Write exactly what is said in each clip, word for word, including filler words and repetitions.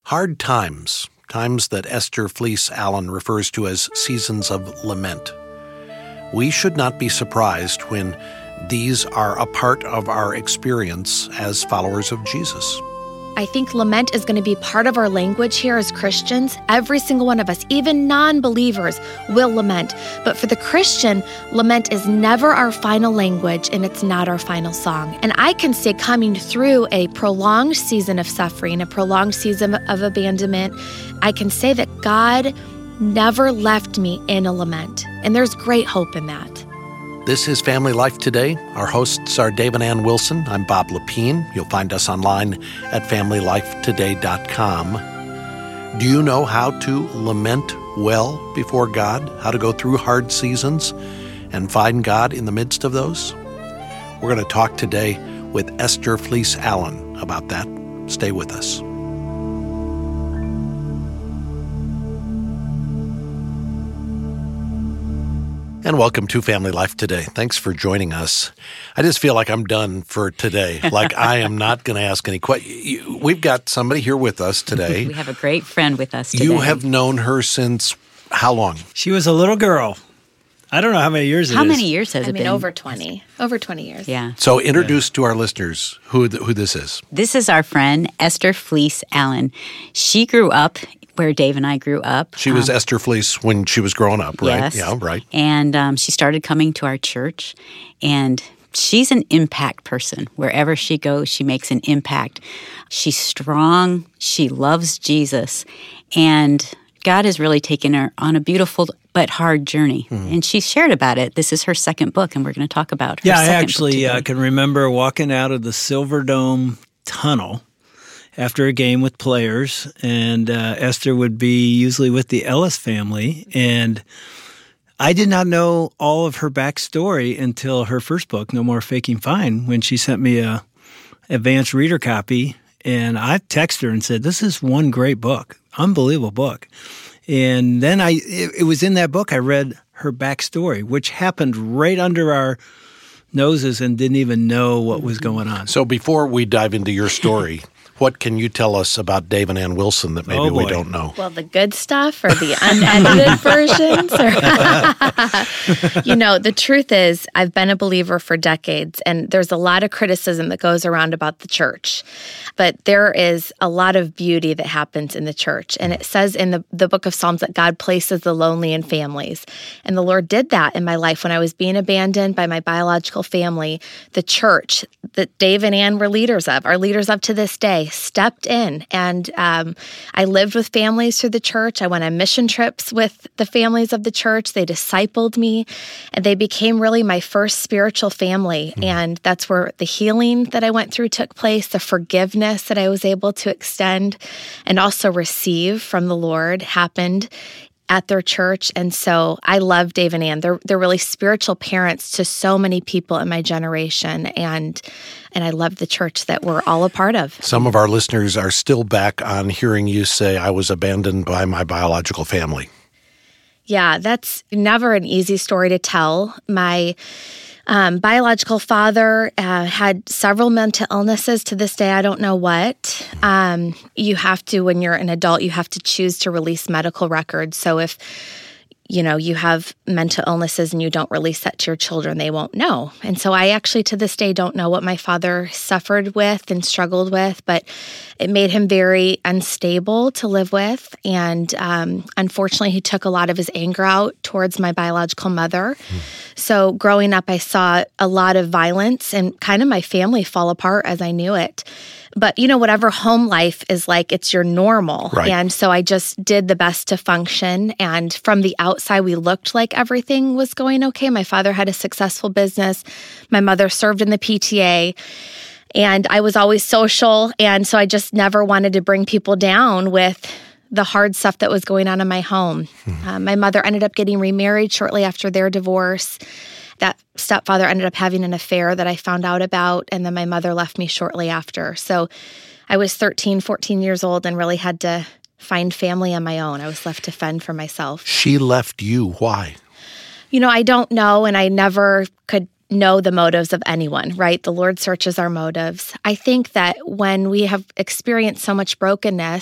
Hard times, times that Esther Fleece Allen refers to as seasons of lament. We should not be surprised when these are a part of our experience as followers of Jesus. I think lament is going to be part of our language here as Christians. Every single one of us, even non-believers, will lament. But for the Christian, lament is never our final language, and it's not our final song. And I can say coming through a prolonged season of suffering, a prolonged season of abandonment, I can say that God never left me in a lament. And there's great hope in that. This is Family Life Today. Our hosts are Dave and Ann Wilson. I'm Bob Lepine. You'll find us online at family life today dot com. Do you know how to lament well before God? How to go through hard seasons and find God in the midst of those? We're going to talk today with Esther Fleece Allen about that. Stay with us. And welcome to Family Life Today. Thanks for joining us. I just feel like I'm done for today. Like I am not going to ask any questions. We've got somebody here with us today. We have a great friend with us today. You have known her since how long? She was a little girl. I don't know how many years it How is. many years has I it mean, been? over twenty. Over twenty years. Yeah. So introduce to our listeners who th- who this is. This is our friend, Esther Fleece Allen. She grew up where Dave and I grew up. She was um, Esther Fleece when she was growing up, right? Yes. Yeah, right. And um, she started coming to our church, and she's an impact person. Wherever she goes, she makes an impact. She's strong. She loves Jesus. And God has really taken her on a beautiful but hard journey. Mm. And she shared about it. This is her second book, and we're going to talk about her Yeah, second I actually book uh, can remember walking out of the Silver Dome tunnel after a game with players, and uh, Esther would be usually with the Ellis family, and I did not know all of her backstory until her first book, No More Faking Fine, when she sent me a advanced reader copy, and I texted her and said, this is one great book, unbelievable book. And then I, it, it was in that book I read her backstory, which happened right under our noses and didn't even know what was going on. So before we dive into your story, what can you tell us about Dave and Ann Wilson that maybe Oh, we boy. don't know? Well, the good stuff or the unedited versions? Or you know, the truth is I've been a believer for decades, and there's a lot of criticism that goes around about the church. But there is a lot of beauty that happens in the church. And it says in the, the book of Psalms that God places the lonely in families. And the Lord did that in my life when I was being abandoned by my biological family. The church that Dave and Ann were leaders of, are leaders of to this day, stepped in. And um, I lived with families through the church. I went on mission trips with the families of the church. They discipled me, and they became really my first spiritual family. Mm. And that's where the healing that I went through took place, the forgiveness that I was able to extend and also receive from the Lord happened at their church. And so I love Dave and Ann. They're they're really spiritual parents to so many people in my generation. And and I love the church that we're all a part of. Some of our listeners are still back on hearing you say, I was abandoned by my biological family. Yeah, that's never an easy story to tell. My Um, biological father uh, had several mental illnesses. To this day, I don't know what. Um, you have to, when you're an adult, you have to choose to release medical records. So if, you know, you have mental illnesses and you don't release that to your children, they won't know. And so I actually, to this day, don't know what my father suffered with and struggled with, but it made him very unstable to live with. And um, unfortunately, he took a lot of his anger out towards my biological mother. Mm. So growing up, I saw a lot of violence and kind of my family fall apart as I knew it. But, you know, whatever home life is like, it's your normal. Right. And so I just did the best to function. And from the outside, we looked like everything was going okay. My father had a successful business. My mother served in the P T A. And I was always social. And so I just never wanted to bring people down with the hard stuff that was going on in my home. Mm-hmm. Uh, my mother ended up getting remarried shortly after their divorce. That stepfather ended up having an affair that I found out about, and then my mother left me shortly after. So I was thirteen, fourteen years old and really had to find family on my own. I was left to fend for myself. She left you. Why? You know, I don't know, and I never could know the motives of anyone, right? The Lord searches our motives. I think that when we have experienced so much brokenness,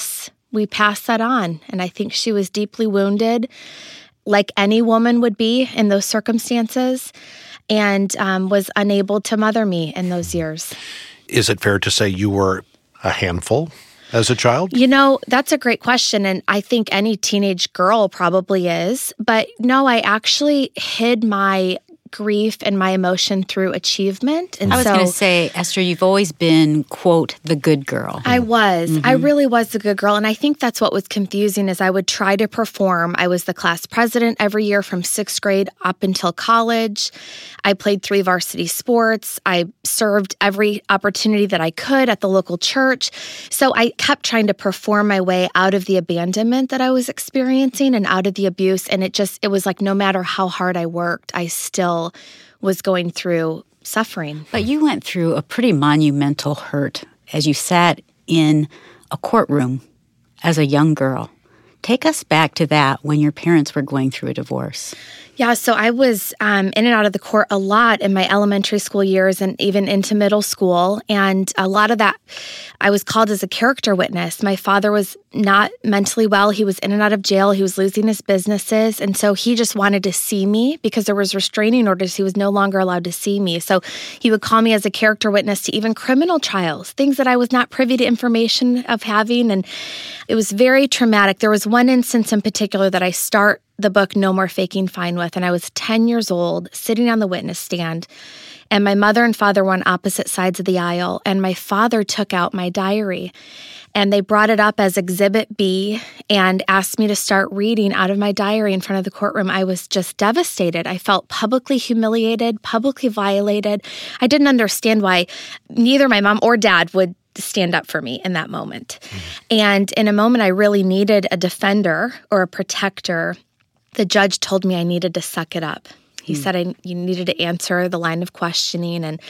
we passed that on. And I think she was deeply wounded, like any woman would be in those circumstances, and um, was unable to mother me in those years. Is it fair to say you were a handful as a child? You know, that's a great question, and I think any teenage girl probably is. But no, I actually hid my grief and my emotion through achievement. And I was so, going to say, Esther, you've always been, quote, the good girl. I was. Mm-hmm. I really was the good girl. And I think that's what was confusing is I would try to perform. I was the class president every year from sixth grade up until college. I played three varsity sports. I served every opportunity that I could at the local church. So I kept trying to perform my way out of the abandonment that I was experiencing and out of the abuse. And it just, it was like no matter how hard I worked, I still was going through suffering. But you went through a pretty monumental hurt as you sat in a courtroom as a young girl. Take us back to that when your parents were going through a divorce. Yeah, so I was um, in and out of the court a lot in my elementary school years and even into middle school. And a lot of that, I was called as a character witness. My father was not mentally well. He was in and out of jail. He was losing his businesses. And so he just wanted to see me because there was restraining orders. He was no longer allowed to see me. So he would call me as a character witness to even criminal trials, things that I was not privy to information of having. And it was very traumatic. There was one instance in particular that I start the book No More Faking Fine with, and I was ten years old, sitting on the witness stand, and my mother and father were on opposite sides of the aisle, and my father took out my diary, and they brought it up as Exhibit B and asked me to start reading out of my diary in front of the courtroom. I was just devastated. I felt publicly humiliated, publicly violated. I didn't understand why neither my mom or dad would stand up for me in that moment. Mm-hmm. And in a moment I really needed a defender or a protector, the judge told me I needed to suck it up. He mm. said I you needed to answer the line of questioning. And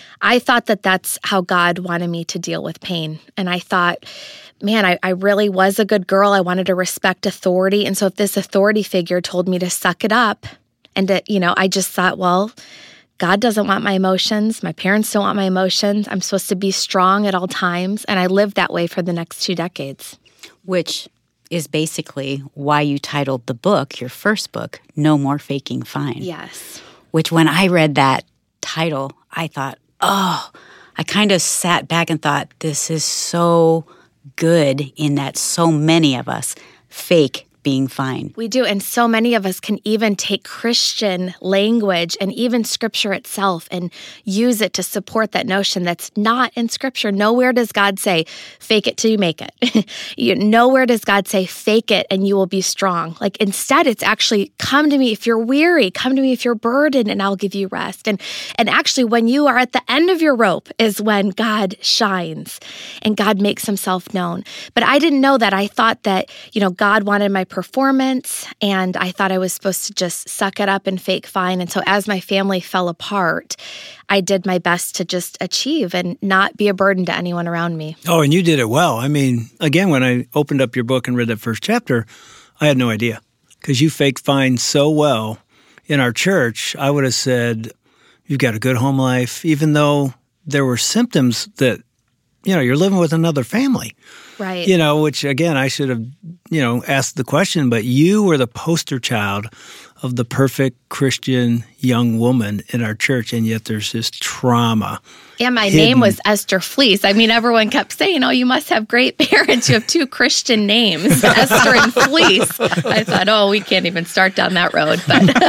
I thought that that's how God wanted me to deal with pain. And I thought, man, I, I really was a good girl. I wanted to respect authority. And so if this authority figure told me to suck it up and to, you know, I just thought, well, God doesn't want my emotions. My parents don't want my emotions. I'm supposed to be strong at all times. And I lived that way for the next two decades. Which is basically why you titled the book, your first book, No More Faking Fine. Yes. Which when I read that title, I thought, oh, I kind of sat back and thought, this is so good in that so many of us fake being fine. We do, and so many of us can even take Christian language and even Scripture itself and use it to support that notion that's not in Scripture. Nowhere does God say, fake it till you make it. you, nowhere does God say, fake it and you will be strong. Like instead, it's actually, come to me if you're weary, come to me if you're burdened and I'll give you rest. And, and actually, when you are at the end of your rope is when God shines and God makes himself known. But I didn't know that. I thought that, you know, God wanted my performance, and I thought I was supposed to just suck it up and fake fine. And so as my family fell apart, I did my best to just achieve and not be a burden to anyone around me. Oh, and you did it well. I mean, again, when I opened up your book and read that first chapter, I had no idea because you faked fine so well. In our church, I would have said, you've got a good home life, even though there were symptoms that, you know, you're living with another family. Right. You know, which again, I should have, you know, asked the question, but you were the poster child of the perfect Christian young woman in our church, and yet there's this trauma. Yeah, my hidden. name was Esther Fleece. I mean, everyone kept saying, oh, you must have great parents. You have two Christian names, Esther and Fleece. I thought, oh, we can't even start down that road.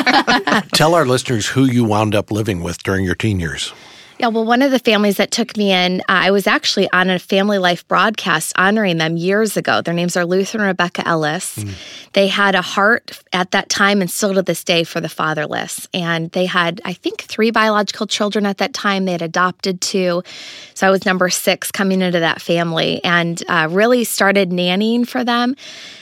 But Tell our listeners who you wound up living with during your teen years. Yeah, well, one of the families that took me in, uh, I was actually on a Family Life broadcast honoring them years ago. Their names are Luther and Rebecca Ellis. Mm. They had a heart at that time and still to this day for the fatherless. And they had, I think, three biological children at that time. They had adopted two. So I was number six coming into that family and uh, really started nannying for them.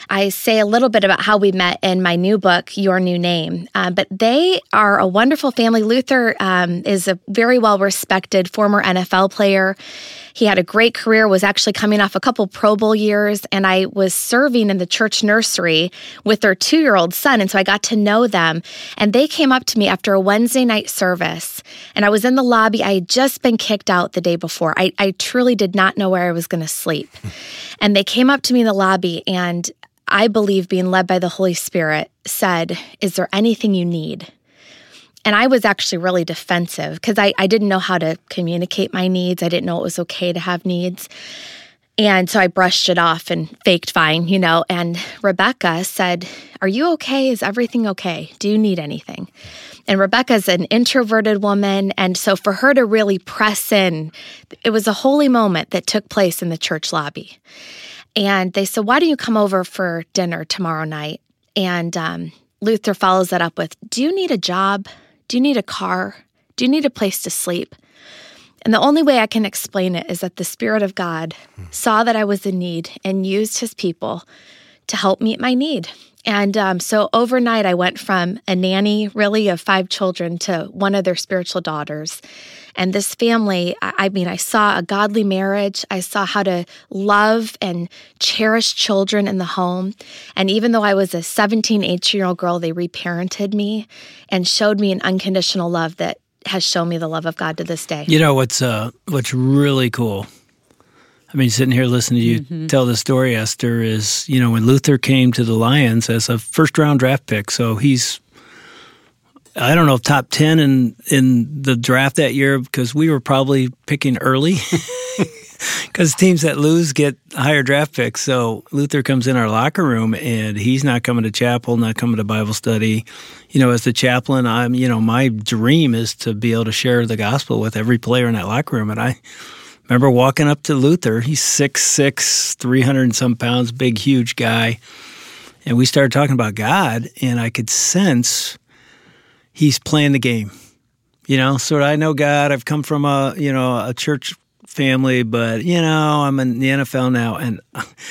I say a little bit about how we met in my new book, Your New Name. Uh, but they are a wonderful family. Luther um, is a very well-respected former N F L player. He had a great career, was actually coming off a couple Pro Bowl years, and I was serving in the church nursery with their two-year-old son, and so I got to know them. And they came up to me after a Wednesday night service, and I was in the lobby. I had just been kicked out the day before. I, I truly did not know where I was going to sleep. And they came up to me in the lobby, and I believe, being led by the Holy Spirit, said, "Is there anything you need?" And I was actually really defensive because I, I didn't know how to communicate my needs. I didn't know it was okay to have needs. And so I brushed it off and faked fine, you know. And Rebecca said, "Are you okay? Is everything okay? Do you need anything?" And Rebecca's an introverted woman. And so for her to really press in, it was a holy moment that took place in the church lobby. And they said, "Why don't you come over for dinner tomorrow night?" And um, Luther follows that up with, "Do you need a job? Do you need a car? Do you need a place to sleep?" And the only way I can explain it is that the Spirit of God saw that I was in need and used his people to help meet my need. And um, so overnight, I went from a nanny, really, of five children to one of their spiritual daughters. And this family, I, I mean, I saw a godly marriage. I saw how to love and cherish children in the home. And even though I was a seventeen, eighteen-year-old girl, they reparented me and showed me an unconditional love that has shown me the love of God to this day. You know, what's uh, what's really cool, I mean, sitting here listening to you mm-hmm. tell the story, Esther, is, you know, when Luther came to the Lions as a first-round draft pick, so he's, I don't know, top ten in, in the draft that year, because we were probably picking early, because teams that lose get higher draft picks. So Luther comes in our locker room, and he's not coming to chapel, not coming to Bible study. You know, as the chaplain, I'm, you know, my dream is to be able to share the gospel with every player in that locker room, and I remember walking up to Luther. He's six six, three hundred and some pounds, big, huge guy. And we started talking about God, and I could sense he's playing the game. You know, so I know God. I've come from a, you know, a church family, but, you know, I'm in the N F L now. And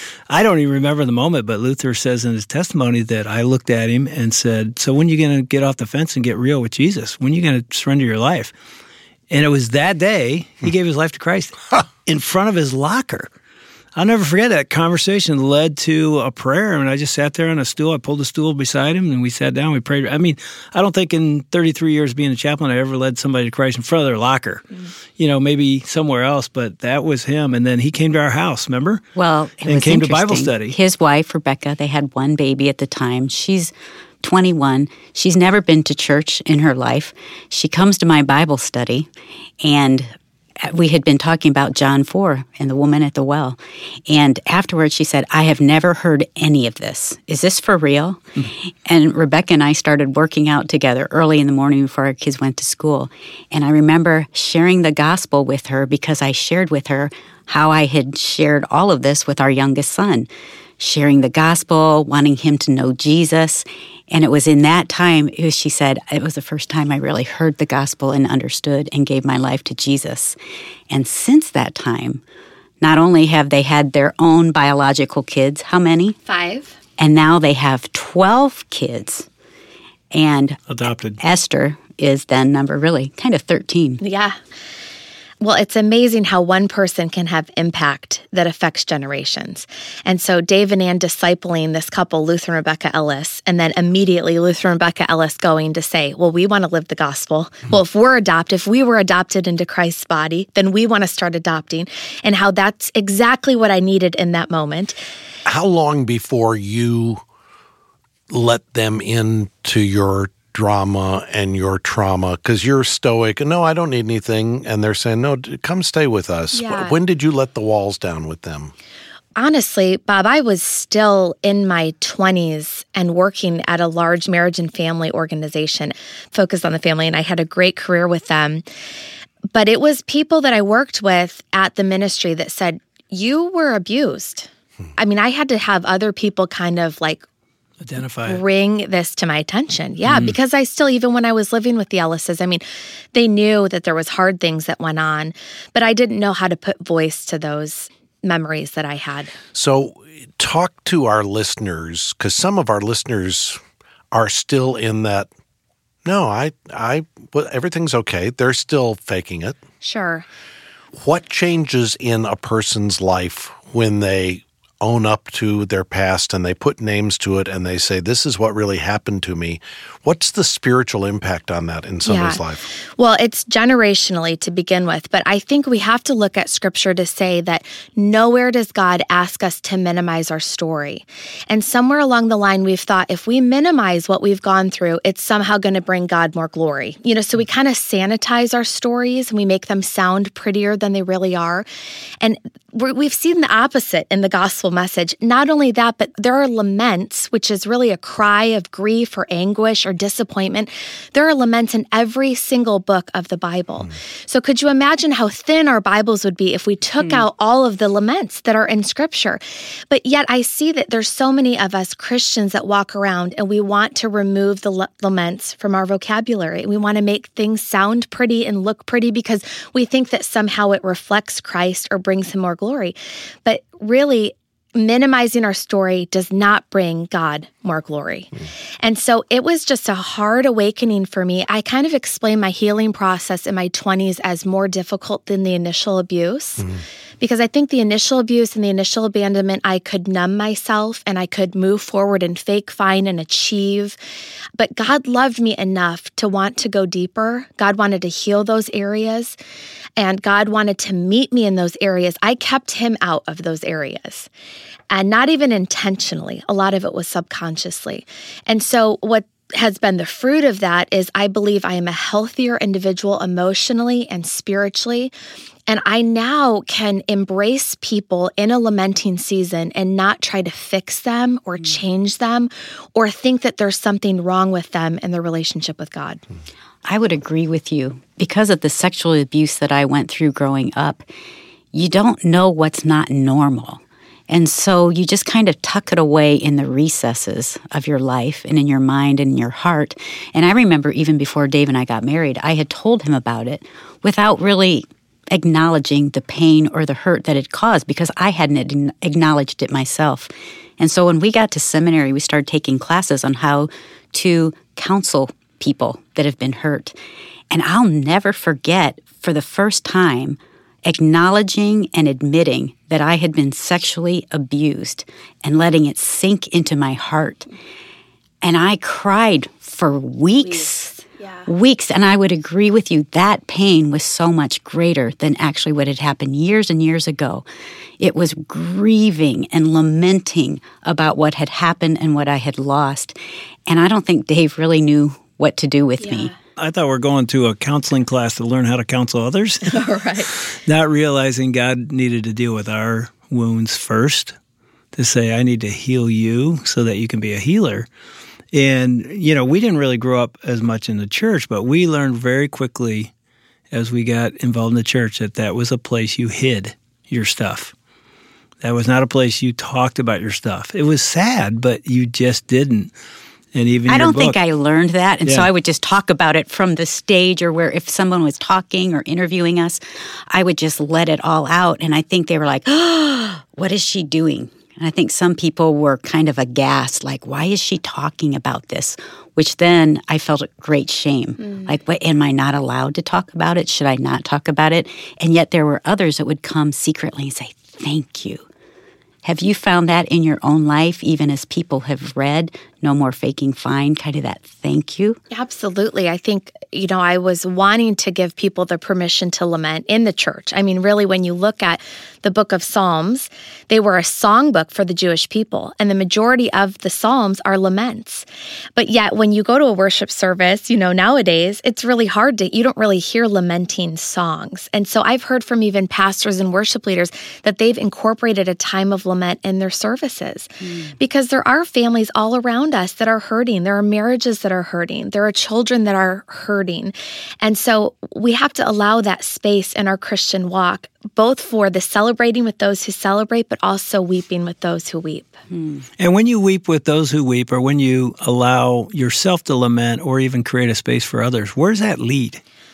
I don't even remember the moment, but Luther says in his testimony that I looked at him and said, "So when are you going to get off the fence and get real with Jesus? When are you going to surrender your life?" And it was that day he gave his life to Christ in front of his locker. I'll never forget that conversation led to a prayer, and I just sat there on a stool. I pulled a stool beside him, and we sat down. We prayed. I mean, I don't think in thirty-three years being a chaplain I ever led somebody to Christ in front of their locker. Mm. You know, maybe somewhere else, but that was him. And then he came to our house, remember? Well, it and was came to Bible study. His wife, Rebecca, they had one baby at the time. She's twenty-one. She's never been to church in her life. She comes to my Bible study, and we had been talking about John four and the woman at the well. And afterwards she said, "I have never heard any of this. Is this for real?" Mm-hmm. And Rebecca and I started working out together early in the morning before our kids went to school. And I remember sharing the gospel with her because I shared with her how I had shared all of this with our youngest son, sharing the gospel, wanting him to know Jesus. And it was in that time, it was, she said, it was the first time I really heard the gospel and understood and gave my life to Jesus. And since that time, not only have they had their own biological kids, how many? Five. And now they have twelve kids. And adopted. Esther is then number really kind of thirteen. Yeah. Well, it's amazing how one person can have impact that affects generations. And so Dave and Ann discipling this couple, Luther and Rebecca Ellis, and then immediately Luther and Rebecca Ellis going to say, well, we want to live the gospel. Mm-hmm. Well, if we're adopted, if we were adopted into Christ's body, then we want to start adopting, and how that's exactly what I needed in that moment. How long before you let them into your drama and your trauma, because you're stoic, no, I don't need anything, and they're saying, no, come stay with us. Yeah. When did you let the walls down with them? Honestly, Bob, I was still in my twenties and working at a large marriage and family organization focused on the family, and I had a great career with them. But it was people that I worked with at the ministry that said, you were abused. Hmm. I mean, I had to have other people kind of like identify it. Bring this to my attention. Yeah, mm. because I still, even when I was living with the Ellises, I mean, they knew that there was hard things that went on, but I didn't know how to put voice to those memories that I had. So talk to our listeners, because some of our listeners are still in that, no, I, I, well, everything's okay. They're still faking it. Sure. What changes in a person's life when they own up to their past and they put names to it and they say, this is what really happened to me? What's the spiritual impact on that in somebody's yeah. life? Well, it's generationally to begin with, but I think we have to look at Scripture to say that nowhere does God ask us to minimize our story. And somewhere along the line, we've thought if we minimize what we've gone through, it's somehow going to bring God more glory. You know, so we kind of sanitize our stories and we make them sound prettier than they really are. And we're, we've seen the opposite in the gospel message. Not only that, but there are laments, which is really a cry of grief or anguish or disappointment. There are laments in every single book of the Bible. Mm. So could you imagine how thin our Bibles would be if we took mm. out all of the laments that are in Scripture? But yet I see that there's so many of us Christians that walk around and we want to remove the l- laments from our vocabulary. We want to make things sound pretty and look pretty because we think that somehow it reflects Christ or brings him more glory. But really, minimizing our story does not bring God more glory. Mm. And so it was just a hard awakening for me. I kind of explained my healing process in my twenties as more difficult than the initial abuse. Mm. Because I think the initial abuse and the initial abandonment, I could numb myself and I could move forward and fake, find, and achieve. But God loved me enough to want to go deeper. God wanted to heal those areas. And God wanted to meet me in those areas. I kept him out of those areas. And not even intentionally. A lot of it was subconsciously. And so what has been the fruit of that is I believe I am a healthier individual emotionally and spiritually. And I now can embrace people in a lamenting season and not try to fix them or change them or think that there's something wrong with them in their relationship with God. I would agree with you. Because of the sexual abuse that I went through growing up, you don't know what's not normal. And so you just kind of tuck it away in the recesses of your life and in your mind and in your heart. And I remember even before Dave and I got married, I had told him about it without really acknowledging the pain or the hurt that it caused because I hadn't acknowledged it myself. And so when we got to seminary, we started taking classes on how to counsel people that have been hurt. And I'll never forget, for the first time, acknowledging and admitting that I had been sexually abused and letting it sink into my heart. And I cried for weeks. weeks. Yeah. Weeks, and I would agree with you, that pain was so much greater than actually what had happened years and years ago. It was grieving and lamenting about what had happened and what I had lost. And I don't think Dave really knew what to do with yeah. me. I thought we were going to a counseling class to learn how to counsel others. Right. Not realizing God needed to deal with our wounds first, to say, I need to heal you so that you can be a healer. And, you know, we didn't really grow up as much in the church, but we learned very quickly as we got involved in the church that that was a place you hid your stuff. That was not a place you talked about your stuff. It was sad, but you just didn't. And even I your don't book, think I learned that. And yeah. so I would just talk about it from the stage, or where if someone was talking or interviewing us, I would just let it all out. And I think they were like, oh, what is she doing? And I think some people were kind of aghast, like, why is she talking about this? Which then I felt great shame. Mm. Like, what, am I not allowed to talk about it? Should I not talk about it? And yet there were others that would come secretly and say, thank you. Have you found that in your own life, even as people have read No More Faking Fine, kind of that thank you? Absolutely. I think, you know, I was wanting to give people the permission to lament in the church. I mean, really, when you look at the book of Psalms, they were a songbook for the Jewish people, and the majority of the Psalms are laments. But yet, when you go to a worship service, you know, nowadays, it's really hard to, you don't really hear lamenting songs. And so I've heard from even pastors and worship leaders that they've incorporated a time of lament in their services mm. because there are families all around us that are hurting. There are marriages that are hurting. There are children that are hurting. And so we have to allow that space in our Christian walk, both for the celebrating with those who celebrate, but also weeping with those who weep. Hmm. And when you weep with those who weep, or when you allow yourself to lament or even create a space for others, where does that lead?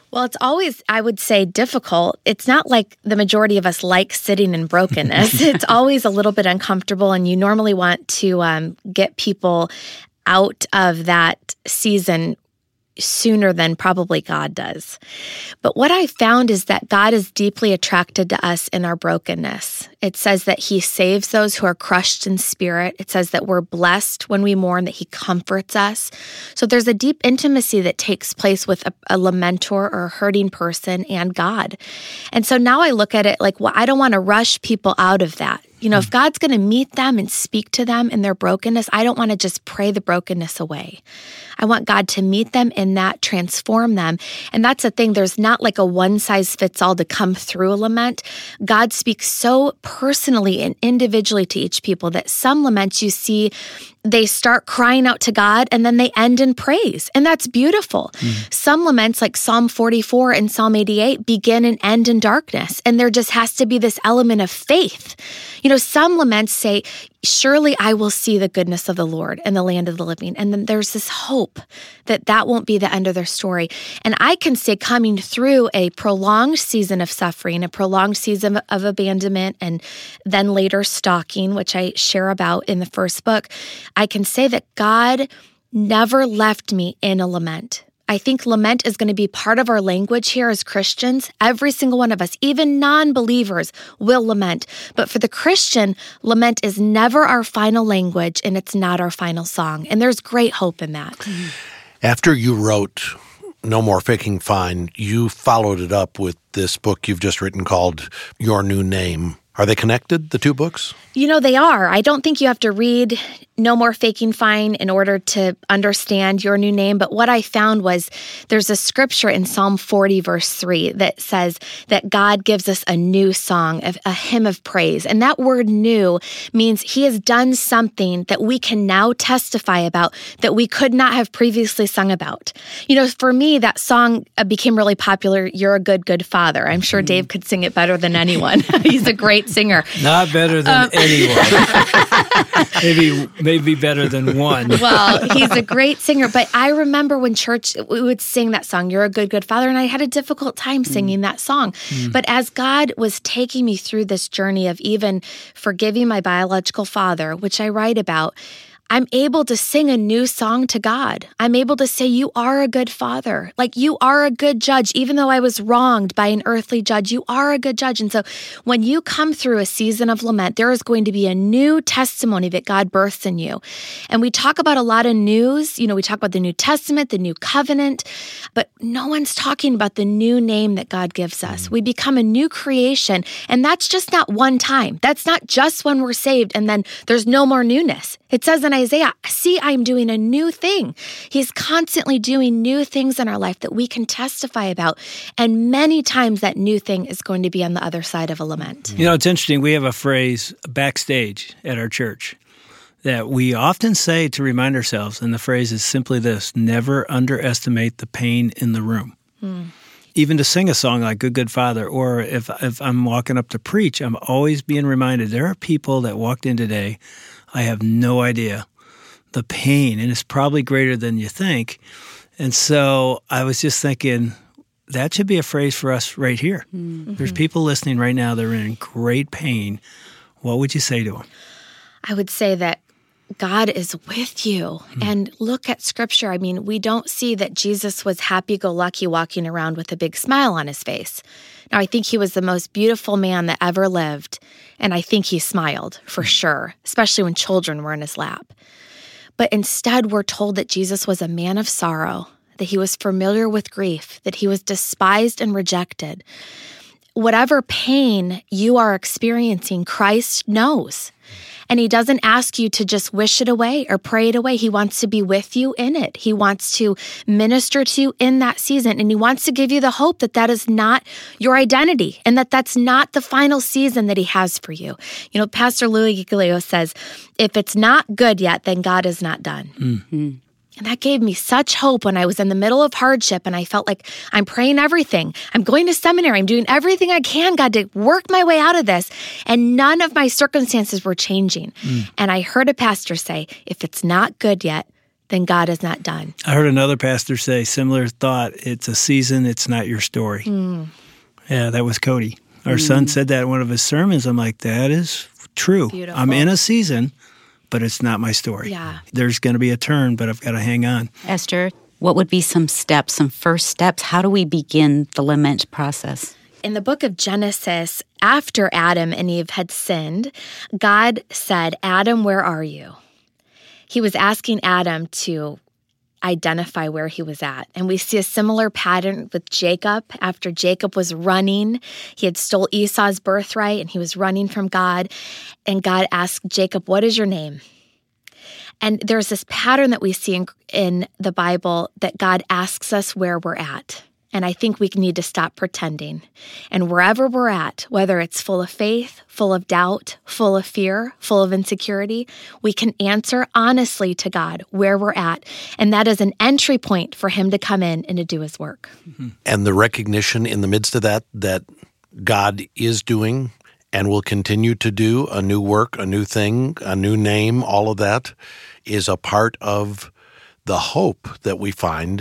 Well, it's always, I would say, difficult. It's not like the majority of us like sitting in brokenness. It's always a little bit uncomfortable, and you normally want to um, get people out of that season sooner than probably God does. But what I found is that God is deeply attracted to us in our brokenness. It says that he saves those who are crushed in spirit. It says that we're blessed when we mourn, that he comforts us. So there's a deep intimacy that takes place with a, a lamenter or a hurting person and God. And so now I look at it like, well, I don't want to rush people out of that. You know, if God's going to meet them and speak to them in their brokenness, I don't want to just pray the brokenness away. I want God to meet them in that, transform them. And that's the thing. There's not like a one-size-fits-all to come through a lament. God speaks so personally and individually to each people that some laments you see, they start crying out to God and then they end in praise. And that's beautiful. Mm. Some laments like Psalm forty-four and Psalm eighty-eight begin and end in darkness. And there just has to be this element of faith. You know, some laments say, surely I will see the goodness of the Lord in the land of the living. And then there's this hope that that won't be the end of their story. And I can say coming through a prolonged season of suffering, a prolonged season of abandonment, and then later stalking, which I share about in the first book, I can say that God never left me in a lament. I think lament is going to be part of our language here as Christians. Every single one of us, even non-believers, will lament. But for the Christian, lament is never our final language, and it's not our final song. And there's great hope in that. After you wrote No More Faking Fine, you followed it up with this book you've just written called Your New Name. Are they connected, the two books? You know, they are. I don't think you have to read No More Faking Fine in order to understand Your New Name. But what I found was there's a scripture in Psalm forty, verse three, that says that God gives us a new song, a hymn of praise. And that word new means he has done something that we can now testify about that we could not have previously sung about. You know, for me, that song became really popular, You're a Good, Good Father. I'm sure Dave could sing it better than anyone. He's a great singer. Not better than um, anyone. maybe maybe better than one. Well, he's a great singer. But I remember when church, we would sing that song, You're a Good, Good Father, and I had a difficult time singing mm. that song. Mm. But as God was taking me through this journey of even forgiving my biological father, which I write about, I'm able to sing a new song to God. I'm able to say, you are a good father. Like, you are a good judge. Even though I was wronged by an earthly judge, you are a good judge. And so when you come through a season of lament, there is going to be a new testimony that God births in you. And we talk about a lot of news. You know, we talk about the New Testament, the New Covenant, but no one's talking about the new name that God gives us. We become a new creation. And that's just not one time. That's not just when we're saved and then there's no more newness. It says in Isaiah, see, I'm doing a new thing. He's constantly doing new things in our life that we can testify about. And many times that new thing is going to be on the other side of a lament. You know, it's interesting. We have a phrase backstage at our church that we often say to remind ourselves, and the phrase is simply this: never underestimate the pain in the room. Hmm. Even to sing a song like Good, Good Father, or if, if I'm walking up to preach, I'm always being reminded there are people that walked in today, I have no idea the pain, and it's probably greater than you think. And so I was just thinking, that should be a phrase for us right here. Mm-hmm. There's people listening right now that are in great pain. What would you say to them? I would say that God is with you. Mm-hmm. And look at Scripture. I mean, we don't see that Jesus was happy-go-lucky walking around with a big smile on his face. Now, I think he was the most beautiful man that ever lived, and I think he smiled for sure, especially when children were in his lap. But instead, we're told that Jesus was a man of sorrow, that he was familiar with grief, that he was despised and rejected. Whatever pain you are experiencing, Christ knows. And he doesn't ask you to just wish it away or pray it away. He wants to be with you in it. He wants to minister to you in that season. And he wants to give you the hope that that is not your identity and that that's not the final season that he has for you. You know, Pastor Louis Giglio says, if it's not good yet, then God is not done. Mm-hmm. And that gave me such hope when I was in the middle of hardship and I felt like I'm praying everything. I'm going to seminary. I'm doing everything I can, God, to work my way out of this. And none of my circumstances were changing. Mm. And I heard a pastor say, if it's not good yet, then God is not done. I heard another pastor say similar thought. It's a season, it's not your story. Mm. Yeah, that was Cody. Our mm. son said that in one of his sermons. I'm like, that is true. Beautiful. I'm in a season, but it's not my story. Yeah. There's going to be a turn, but I've got to hang on. Esther, what would be some steps, some first steps? How do we begin the lament process? In the book of Genesis, after Adam and Eve had sinned, God said, Adam, where are you? He was asking Adam to identify where he was at. And we see a similar pattern with Jacob. After Jacob was running, he had stole Esau's birthright and he was running from God. And God asked Jacob, what is your name? And there's this pattern that we see in, in the Bible that God asks us where we're at. And I think we need to stop pretending. And wherever we're at, whether it's full of faith, full of doubt, full of fear, full of insecurity, we can answer honestly to God where we're at. And that is an entry point for him to come in and to do his work. Mm-hmm. And the recognition in the midst of that, that God is doing and will continue to do a new work, a new thing, a new name, all of that is a part of the hope that we find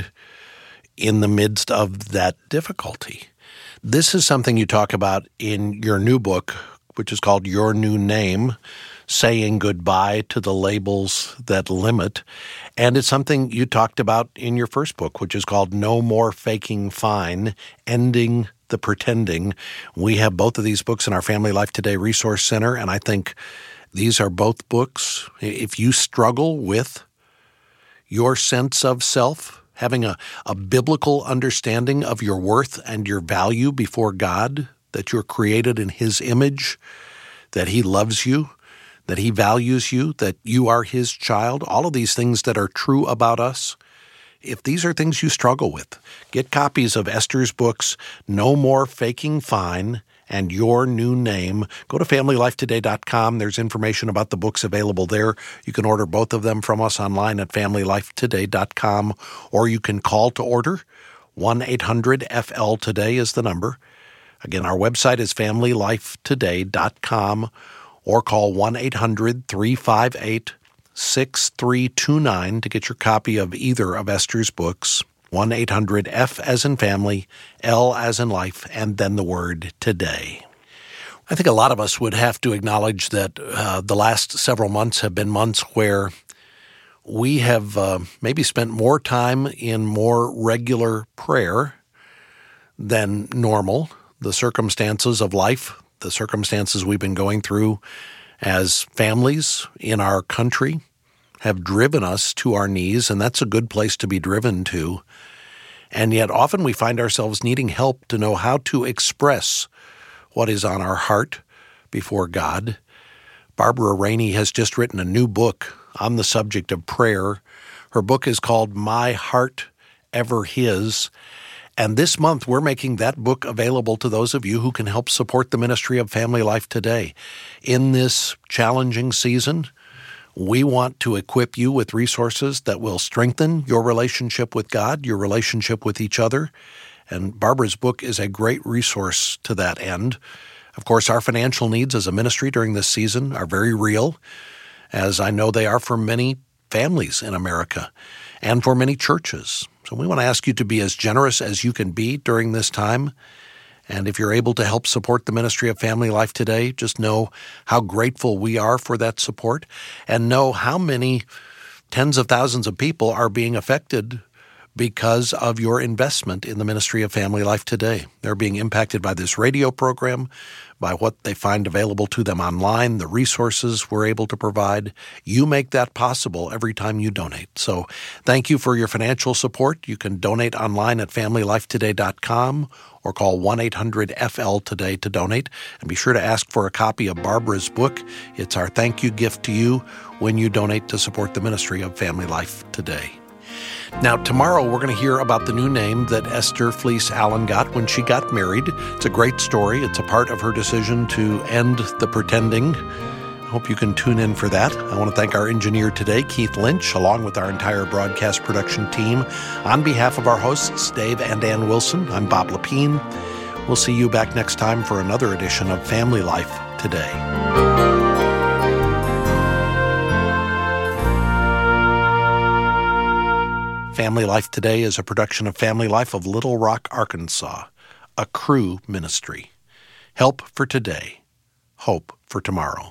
in the midst of that difficulty. This is something you talk about in your new book, which is called Your New Name, saying goodbye to the labels that limit. And it's something you talked about in your first book, which is called No More Faking Fine, Ending the Pretending. We have both of these books in our Family Life Today Resource Center, and I think these are both books. If you struggle with your sense of self, having a, a biblical understanding of your worth and your value before God, that you're created in His image, that He loves you, that He values you, that you are His child, all of these things that are true about us. If these are things you struggle with, get copies of Esther's books, No More Faking Fine, and Your New Name. Go to family life today dot com. There's information about the books available there. You can order both of them from us online at family life today dot com, or you can call to order. one eight hundred F L today is the number. Again, our website is family life today dot com, or call one eight hundred three five eight six three two nine to get your copy of either of Esther's books. one eight hundred F as in family, L as in life, and then the word today. I think a lot of us would have to acknowledge that uh, the last several months have been months where we have uh, maybe spent more time in more regular prayer than normal. The circumstances of life, the circumstances we've been going through as families in our country have driven us to our knees, and that's a good place to be driven to. And yet often we find ourselves needing help to know how to express what is on our heart before God. Barbara Rainey has just written a new book on the subject of prayer. Her book is called My Heart Ever His. And this month, we're making that book available to those of you who can help support the ministry of Family Life Today. In this challenging season, we want to equip you with resources that will strengthen your relationship with God, your relationship with each other. And Barbara's book is a great resource to that end. Of course, our financial needs as a ministry during this season are very real, as I know they are for many families in America and for many churches. So we want to ask you to be as generous as you can be during this time. And if you're able to help support the ministry of Family Life Today, just know how grateful we are for that support, and know how many tens of thousands of people are being affected because of your investment in the ministry of Family Life Today. They're being impacted by this radio program, by what they find available to them online, the resources we're able to provide. You make that possible every time you donate. So thank you for your financial support. You can donate online at family life today dot com or call one eight hundred F L today to donate. And be sure to ask for a copy of Barbara's book. It's our thank you gift to you when you donate to support the ministry of Family Life Today. Now, tomorrow we're going to hear about the new name that Esther Fleece Allen got when she got married. It's a great story. It's a part of her decision to end the pretending. I hope you can tune in for that. I want to thank our engineer today, Keith Lynch, along with our entire broadcast production team. On behalf of our hosts, Dave and Ann Wilson, I'm Bob Lepine. We'll see you back next time for another edition of Family Life Today. Family Life Today is a production of Family Life of Little Rock, Arkansas, a Cru ministry. Help for today, hope for tomorrow.